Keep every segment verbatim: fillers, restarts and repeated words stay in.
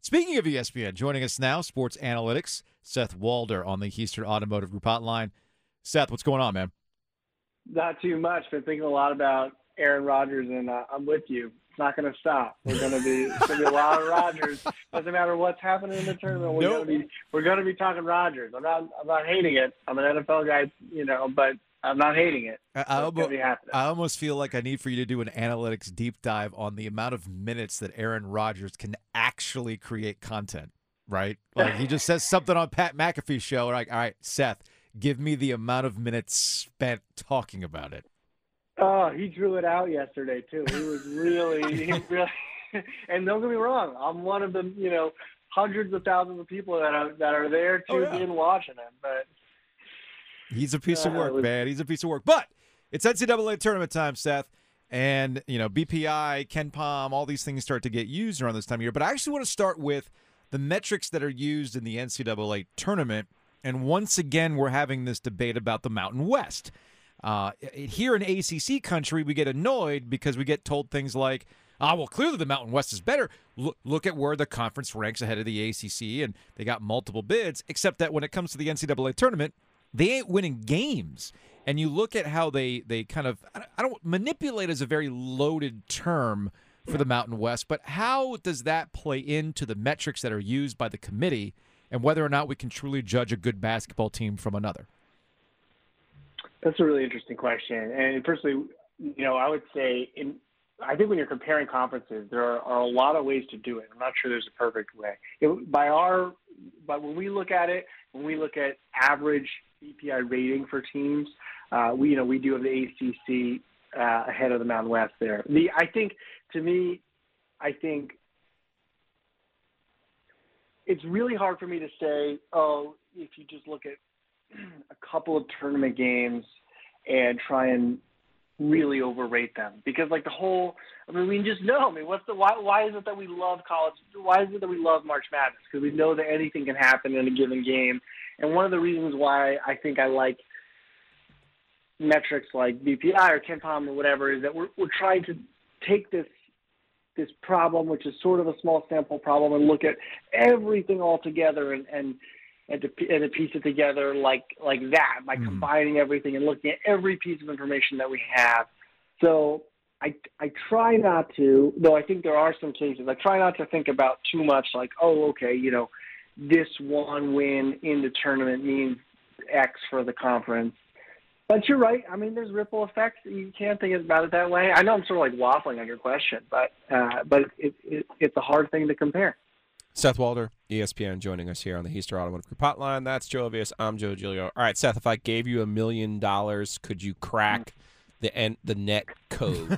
Speaking of E S P N, joining us now, sports analytics, Seth Walder on the Eastern Automotive Group hotline. Seth, what's going on, man? Not too much. Been thinking a lot about Aaron Rodgers, and uh, I'm with you. It's not going to stop. We're going to be it's going to be a lot of Rodgers. Doesn't matter what's happening in the tournament. We're Nope. going to be we're going to be talking Rodgers. I'm not I'm not hating it. I'm an N F L guy, you know, but I'm not hating it. I, I, It's almost, gonna be happening. I almost feel like I need for you to do an analytics deep dive on the amount of minutes that Aaron Rodgers can actually create content, right? Like he just says something on Pat McAfee's show, like, all right, Seth, give me the amount of minutes spent talking about it. Oh, he drew it out yesterday too. He was really, he really. And don't get me wrong, I'm one of the you know hundreds of thousands of people that are that are there to Oh, yeah. in watching him. But He's a piece of Uh, work, it was- man. He's a piece of work. But it's N C double A tournament time, Seth. And, you know, B P I, Ken Pom, all these things start to get used around this time of year. But I actually want to start with the metrics that are used in the N C double A tournament. And once again, we're having this debate about the Mountain West. Uh, here in A C C country, we get annoyed because we get told things like, ah, well, clearly the Mountain West is better. Look, look at where the conference ranks ahead of the A C C, and they got multiple bids, except that when it comes to the N C double A tournament, they ain't winning games. And you look at how they, they kind of, I don't, manipulate is a very loaded term for the Mountain West, but how does that play into the metrics that are used by the committee and whether or not we can truly judge a good basketball team from another? That's a really interesting question. And personally, you know, I would say in I think when you're comparing conferences, there are, are a lot of ways to do it. I'm not sure there's a perfect way. It, by our, but when we look at it, when we look at average B P I rating for teams, uh, we you know we do have the A C C uh, ahead of the Mountain West there. The I think to me, I think it's really hard for me to say, oh, if you just look at a couple of tournament games and try and really overrate them, because like the whole, I mean, we just know, I mean, what's the, why, why is it that we love college? Why is it that we love March Madness? Because we know that anything can happen in a given game. And one of the reasons why I think I like metrics like B P I or Ken Pom or whatever is that we're, we're trying to take this, this problem, which is sort of a small sample problem, and look at everything all together and, and, and to, and to piece it together like like that, by mm-hmm. combining everything and looking at every piece of information that we have. So I, I try not to, though I think there are some cases, I try not to think about too much like, oh, okay, you know, this one win in the tournament means X for the conference. But you're right. I mean, there's ripple effects. You can't think about it that way. I know I'm sort of like waffling on your question, but uh, but it, it, it's a hard thing to compare. Seth Walder, E S P N, joining us here on the Eastern Automotive Group hotline. That's Joe Avias. I'm Joe Giglio. All right, Seth, if I gave you a million dollars, could you crack the en- the net code?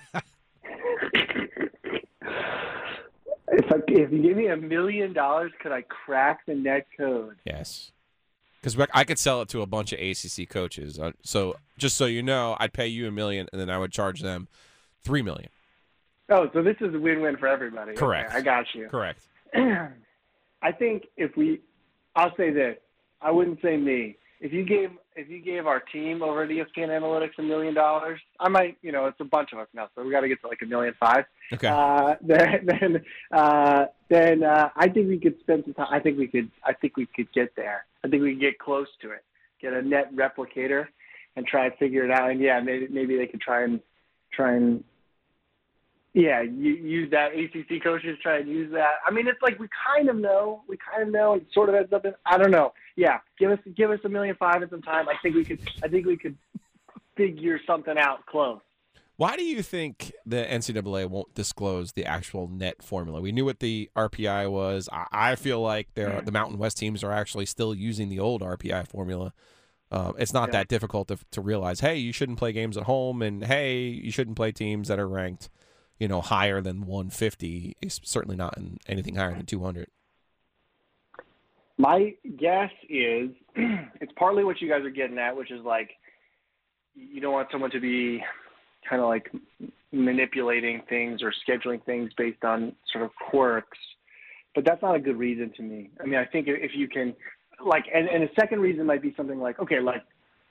if, I, if you give me a million dollars, could I crack the net code? Yes. Because I could sell it to a bunch of A C C coaches. So just so you know, I'd pay you a million, and then I would charge them three million. Oh, so this is a win-win for everybody. Correct. Okay, I got you. Correct. I think if we, I'll say this. I wouldn't say me. If you gave if you gave our team over at E S P N Analytics a million dollars, I might, you know, it's a bunch of us now, so we got to get to like a million five. Okay. Uh, then then uh, then uh, I think we could spend some time. I think we could. I think we could get there. I think we could get close to it. Get a net replicator and try and figure it out. And yeah, maybe maybe they could try and try and. Yeah, you, use that. A C C coaches try and use that. I mean, it's like we kind of know. We kind of know. It sort of ends up in, I don't know. Yeah, give us give us a million five and some time. I think we could. I think we could figure something out close. Why do you think the N C double A won't disclose the actual net formula? We knew what the R P I was. I, I feel like there the Mountain West teams are actually still using the old R P I formula. Uh, it's not yeah. that difficult to to realize. Hey, you shouldn't play games at home, and hey, you shouldn't play teams that are ranked, you know, higher than one fifty. It's certainly not in anything higher than two hundred. My guess is it's partly what you guys are getting at, which is like you don't want someone to be kind of like manipulating things or scheduling things based on sort of quirks. But that's not a good reason to me. I mean, I think if you can, like, and, and a second reason might be something like, okay, like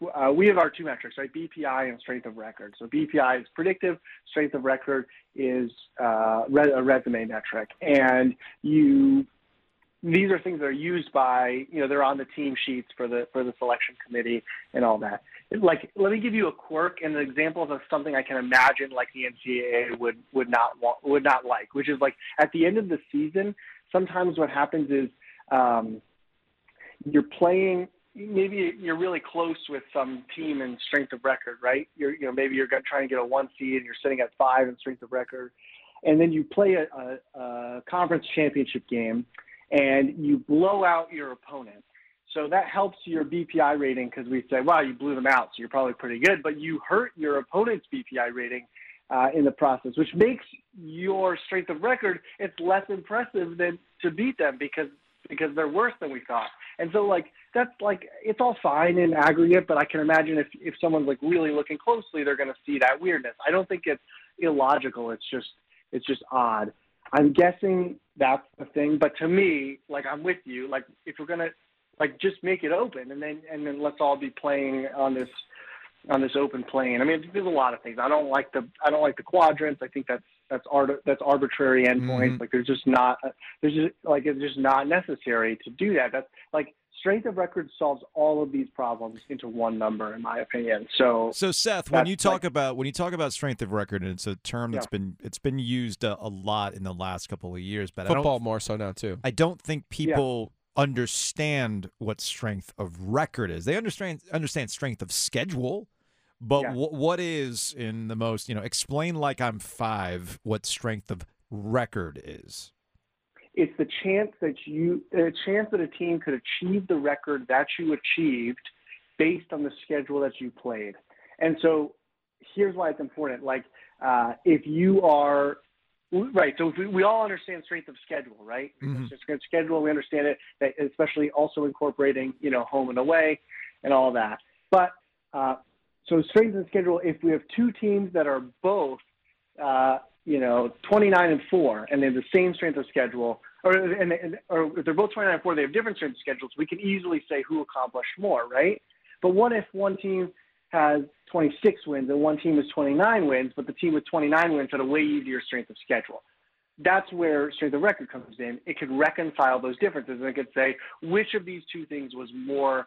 uh, we have our two metrics, right? B P I and strength of record. So B P I is predictive, strength of record is uh, re- a resume metric. And you, these are things that are used by, you know, they're on the team sheets for the for the selection committee and all that. Like, let me give you a quirk and an example of something I can imagine like the N C double A would would not want, would not like, which is like at the end of the season, sometimes what happens is um, you're playing. Maybe you're really close with some team in strength of record, right? You're, you know, maybe you're trying to get a one seed and you're sitting at five in strength of record, and then you play a, a, a conference championship game, and you blow out your opponent. So that helps your B P I rating because we say, wow, you blew them out, so you're probably pretty good, but you hurt your opponent's B P I rating uh, in the process, which makes your strength of record, it's less impressive than to beat them because because they're worse than we thought. And so, like, that's, like, it's all fine in aggregate, but I can imagine if, if someone's, like, really looking closely, they're going to see that weirdness. I don't think it's illogical. It's just it's just odd. I'm guessing that's the thing. But to me, like, I'm with you. Like, if we're going to, like, just make it open, and then and then let's all be playing on this on this open plane. I mean, there's a lot of things. I don't like the I don't like the quadrants. I think that's that's art that's arbitrary endpoints. Mm-hmm. Like there's just not there's just like it's just not necessary to do that. That's like strength of record solves all of these problems into one number, in my opinion. So so Seth, when you talk like, about when you talk about strength of record, and it's a term that's yeah. been it's been used a, a lot in the last couple of years, but Football I don't, more so now too. I don't think people yeah. understand what strength of record is. They understand understand strength of schedule. But yeah. w- what is, in the most, you know, explain like I'm five, what strength of record is? It's the chance that you, a chance that a team could achieve the record that you achieved based on the schedule that you played. And so here's why it's important. Like, uh, if you are, right, so if we, we all understand strength of schedule, right? Mm-hmm. Strength of schedule, we understand it, that especially also incorporating, you know, home and away and all that. But, uh, So strength of schedule, if we have two teams that are both, uh, you know, twenty-nine and four, and they have the same strength of schedule, or and, and or if they're both twenty-nine and four, they have different strength of schedules, we can easily say who accomplished more, right? But what if one team has twenty-six wins and one team has twenty-nine wins, but the team with twenty-nine wins had a way easier strength of schedule? That's where strength of record comes in. It could reconcile those differences, and it could say which of these two things was more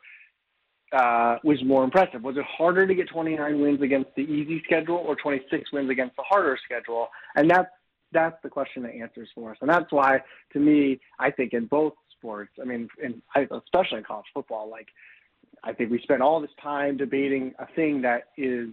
Uh, was more impressive. Was it harder to get twenty-nine wins against the easy schedule or twenty-six wins against the harder schedule? And that's, that's the question that answers for us. And that's why, to me, I think in both sports, I mean, in, especially in college football, like, I think we spend all this time debating a thing that is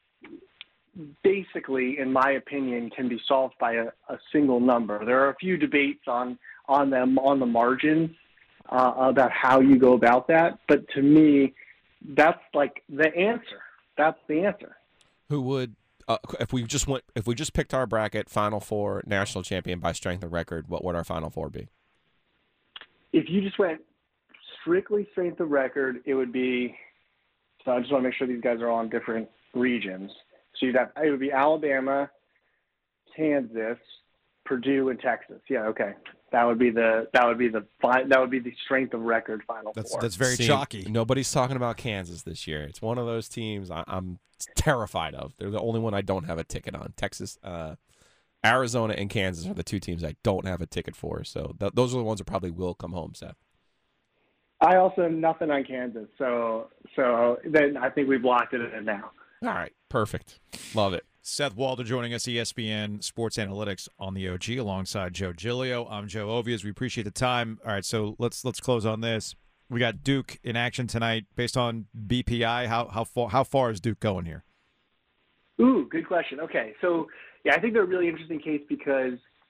basically, in my opinion, can be solved by a, a single number. There are a few debates on, on them, on the margins, uh, about how you go about that. But to me, that's like the answer. That's the answer. Who would, uh, if we just went, if we just picked our bracket, Final Four, national champion by strength of record, what would our Final Four be? If you just went strictly strength of record, it would be. So I just want to make sure these guys are all in different regions. So you'd have it would be Alabama, Kansas, Purdue, and Texas. Yeah, okay. That would be the that would be the that would be the strength of record Final That's Four. that's very See, chalky. Nobody's talking about Kansas this year. It's one of those teams I, I'm terrified of. They're the only one I don't have a ticket on. Texas, uh, Arizona, and Kansas are the two teams I don't have a ticket for. So th- those are the ones that probably will come home, Seth. I also have nothing on Kansas, so so then I think we've locked it in now. All right, perfect. Love it. Seth Walder joining us, E S P N Sports Analytics on the O G, alongside Joe Giglio. I'm Joe Ovias. We appreciate the time. All right, so let's let's close on this. We got Duke in action tonight. Based on B P I, how how far how far is Duke going here? Ooh, good question. Okay, so yeah, I think they're a really interesting case because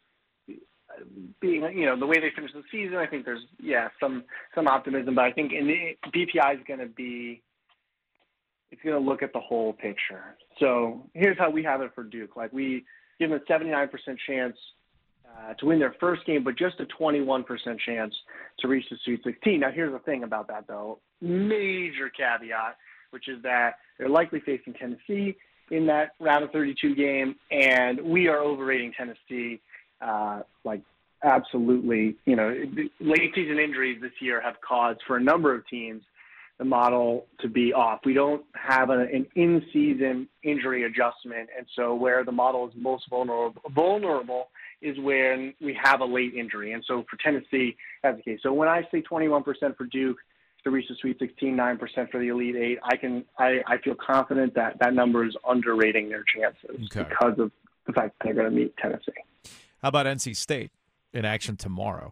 being you know the way they finished the season, I think there's yeah some some optimism, but I think in the, B P I is going to be. It's going to look at the whole picture. So here's how we have it for Duke. Like we give them a seventy-nine percent chance uh, to win their first game, but just a twenty-one percent chance to reach the Sweet sixteen. Now here's the thing about that though, major caveat, which is that they're likely facing Tennessee in that round of thirty-two game, and we are overrating Tennessee uh, like absolutely. You know, late season injuries this year have caused for a number of teams the model to be off. We don't have a, an in-season injury adjustment, and so where the model is most vulnerable, vulnerable is when we have a late injury. And so for Tennessee, that's the case. So when I say twenty-one percent for Duke to reach the Sweet sixteen, nine percent for the Elite Eight, I can I, I feel confident that that number is underrating their chances Okay. because of the fact that they're going to meet Tennessee. How about N C State in action tomorrow?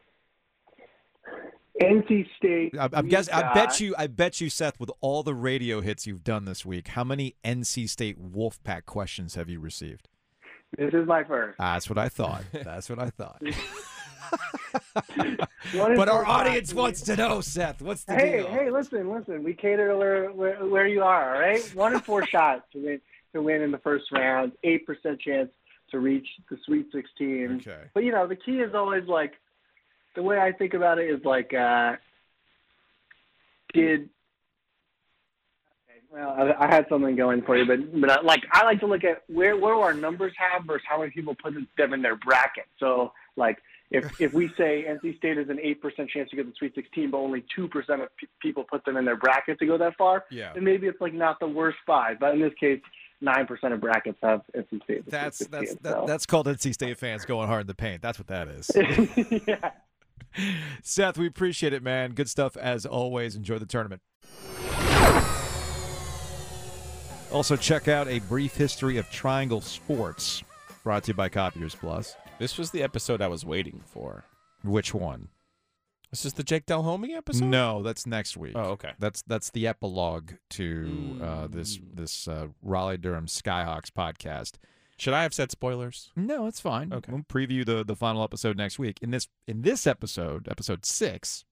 N C State. I, I'm we've guess. I got- bet you. I bet you, Seth, with all the radio hits you've done this week, how many N C State Wolfpack questions have you received? This is my first. Ah, that's what I thought. That's what I thought. One in But our four audience shots. wants to know, Seth. What's the Hey, deal? hey, listen, listen. We cater to where, where, where you are, all right? One in four shots to win to win in the first round, eight percent chance to reach the Sweet sixteen. Okay. But, you know, the key is always, like, the way I think about it is, like, uh, did – well, I, I had something going for you, but, but I, like, I like to look at where, where do our numbers have versus how many people put them in their bracket. So, like, If if we say N C State has an eight percent chance to get the Sweet sixteen, but only two percent of pe- people put them in their bracket to go that far, Yeah. then maybe it's like not the worst five. But in this case, nine percent of brackets have N C State. the That's Sweet that's sixteen, that, so. that's called N C State fans going hard in the paint. That's what that is. yeah. Seth, we appreciate it, man. Good stuff as always. Enjoy the tournament. Also, check out A Brief History of Triangle Sports, brought to you by Copiers Plus. This was the episode I was waiting for. Which one? This is the Jake Delhomme episode? No, that's next week. Oh, okay. That's that's the epilogue to uh, this Mm. this uh, Raleigh Durham Skyhawks podcast. Should I have said spoilers? No, it's fine. Okay. We'll preview the the final episode next week. In this in this episode, episode six,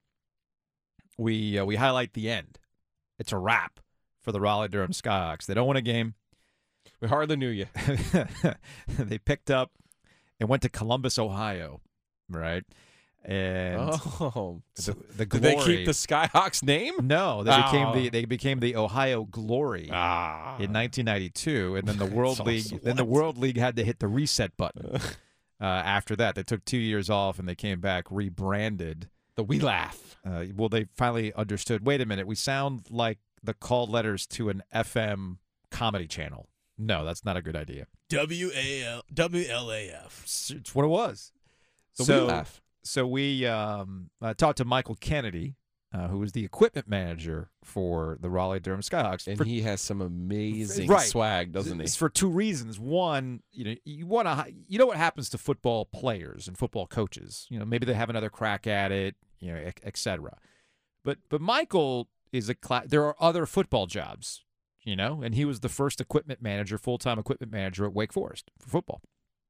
we uh, we highlight the end. It's a wrap for the Raleigh Durham Skyhawks. They don't win a game. We hardly knew you. They picked up and went to Columbus, Ohio, right? And Oh. the, the Did glory. they keep the Skyhawks name? No, they became Oh. the they became the Ohio Glory Ah. in nineteen ninety-two, and then the World That's League. awesome. Then the What? World League had to hit the reset button. Uh, after that, they took two years off, and they came back rebranded. The We Laugh. Uh, well, they finally understood. Wait a minute, we sound like the call letters to an F M comedy channel. No, that's not a good idea. W A L W L A F. It's, it's what it was. The so, We Laugh. so we um, uh, talked to Michael Kennedy, uh, who was the equipment manager for the Raleigh Durham Skyhawks. And for, he has some amazing Right. swag, doesn't he? It's for two reasons. One, you know, you want to, you know what happens to football players and football coaches. You know, maybe they have another crack at it, you know, et cetera. But but Michael is a cla- there are other football jobs, you know, and he was the first equipment manager, full time equipment manager at Wake Forest for football.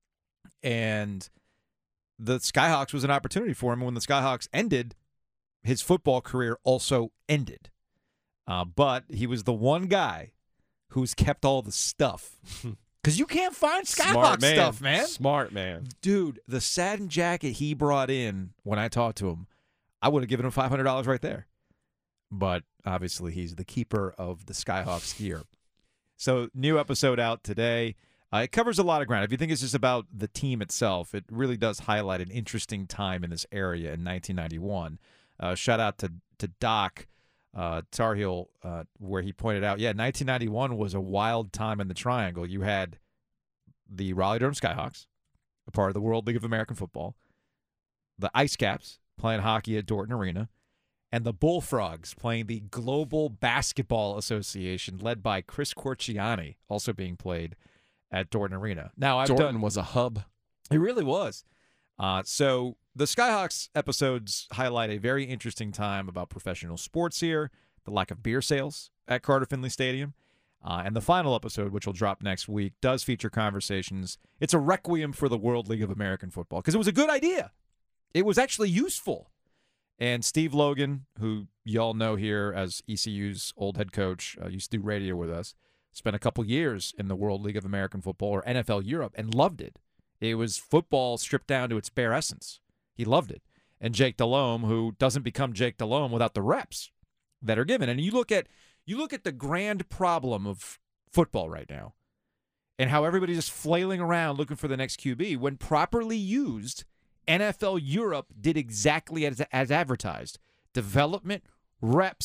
And the Skyhawks was an opportunity for him. When the Skyhawks ended, his football career also ended. Uh, but he was the one guy who's kept all the stuff. Because you can't find Skyhawk Smart man. stuff, man. Smart man. Dude, the satin jacket he brought in when I talked to him, I would have given him five hundred dollars right there. But obviously, he's the keeper of the Skyhawks gear. So, new episode out today. Uh, it covers a lot of ground. If you think it's just about the team itself, it really does highlight an interesting time in this area in nineteen ninety-one. Uh, shout out to, to Doc uh, Tar Heel, uh, where he pointed out, yeah, nineteen ninety-one was a wild time in the Triangle. You had the Raleigh-Durham Skyhawks, a part of the World League of American Football, the Ice Caps playing hockey at Dorton Arena, and the Bullfrogs playing the Global Basketball Association, led by Chris Corciani, also being played at Dorton Arena. Now, I've Jordan done. was a hub. It really was. Uh, so the Skyhawks episodes highlight a very interesting time about professional sports here, the lack of beer sales at Carter Finley Stadium. Uh, and the final episode, which will drop next week, does feature conversations. It's a requiem for the World League of American Football because it was a good idea. It was actually useful. And Steve Logan, who y'all know here as E C U's old head coach, uh, used to do radio with us, spent a couple years in the World League of American Football, or N F L Europe, and loved it. It was football stripped down to its bare essence. He loved it. And Jake Delhomme, who doesn't become Jake Delhomme without the reps that are given. And you look at you look at the grand problem of football right now and how everybody's just flailing around looking for the next Q B. When properly used, N F L Europe did exactly as, as advertised. Development, reps,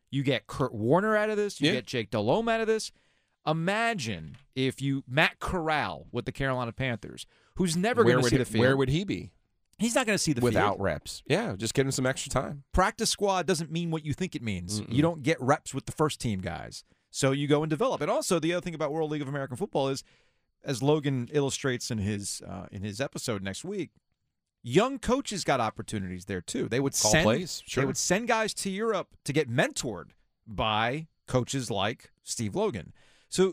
You get Kurt Warner out of this. You Yeah. get Jake Delhomme out of this. Imagine if you Matt Corral with the Carolina Panthers, who's never where going to would see he, the field. where would he be He's not going to see the without field. reps? Yeah, just give him some extra time. Practice squad doesn't mean what you think it means. Mm-mm. You don't get reps with the first team guys. So you go and develop. And also the other thing about World League of American Football is, as Logan illustrates in his uh, in his episode next week, young coaches got opportunities there too. They would Call send plays, they sure. would send guys to Europe to get mentored by coaches like Steve Logan. So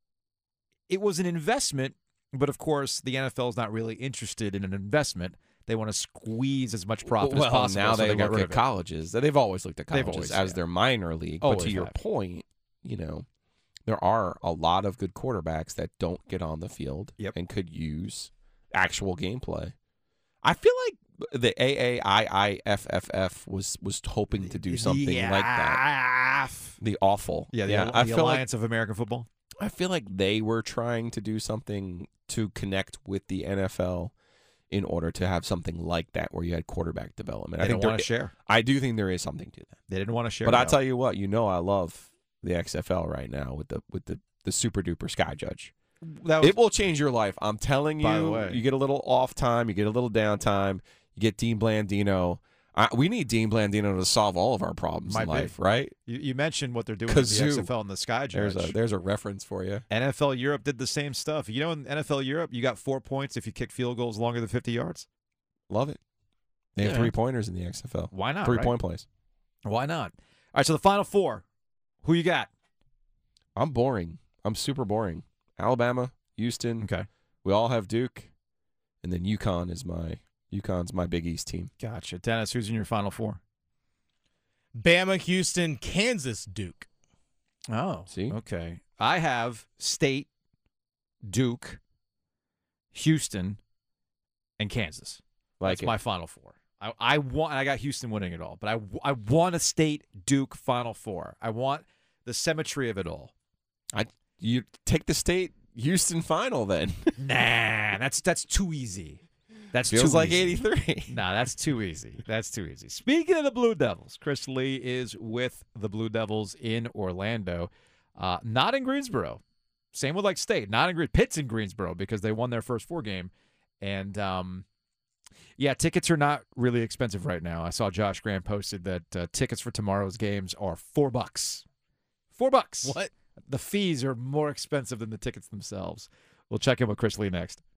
it was an investment, but of course the N F L is not really interested in an investment. They want to squeeze as much profit well, as possible. now so they, they got look rid at of it. colleges. They've always looked at They've colleges always, as yeah. their minor league. But Always to your have. point, you know, there are a lot of good quarterbacks that don't get on the field Yep. and could use actual gameplay. I feel like the A A I I F F F was was hoping to do something like that. The awful, Yeah, the, yeah. the I feel like Alliance of American Football. I feel like they were trying to do something to connect with the N F L in order to have something like that where you had quarterback development. They I think didn't want to there, share. I do think there is something to that. They didn't want to share. But I no. tell you what, you know, I love the X F L right now with the with the the super duper Sky Judge. that was, It will change your life. I'm telling you. By the way. You get a little off time, you get a little downtime, you get Dean Blandino. I, we need Dean Blandino to solve all of our problems Might in be. life, right? you, you mentioned what they're doing with the Kazoo. X F L and the Sky Judge. There's a there's a reference for you. N F L Europe did the same stuff. You know, in N F L Europe, you got four points if you kick field goals longer than fifty yards. Love it. They have Yeah. three pointers in the X F L. Why not? Three right? point plays. Why not? All right, so the final four. Who you got? I'm boring. I'm super boring. Alabama, Houston. Okay. We all have Duke, and then UConn is my UConn's my Big East team. Gotcha. Dennis, who's in your final four? Bama, Houston, Kansas, Duke. Oh, See? okay. I have State, Duke, Houston, and Kansas. Like That's it. my final four. I, I want. I got Houston winning it all, but I, I want a State Duke final four. I want the symmetry of it all. You take the State Houston final then. Nah, that's that's too easy. That's Feels too like easy. eighty-three. Nah, that's too easy. That's too easy. Speaking of the Blue Devils, Chris Lee is with the Blue Devils in Orlando, uh, not in Greensboro. Same with like State, not in Green. Pitt's in Greensboro because they won their first four game, and um, yeah, tickets are not really expensive right now. I saw Josh Graham posted that uh, tickets for tomorrow's games are four bucks. Four bucks. What? The fees are more expensive than the tickets themselves. We'll check in with Chris Lee next.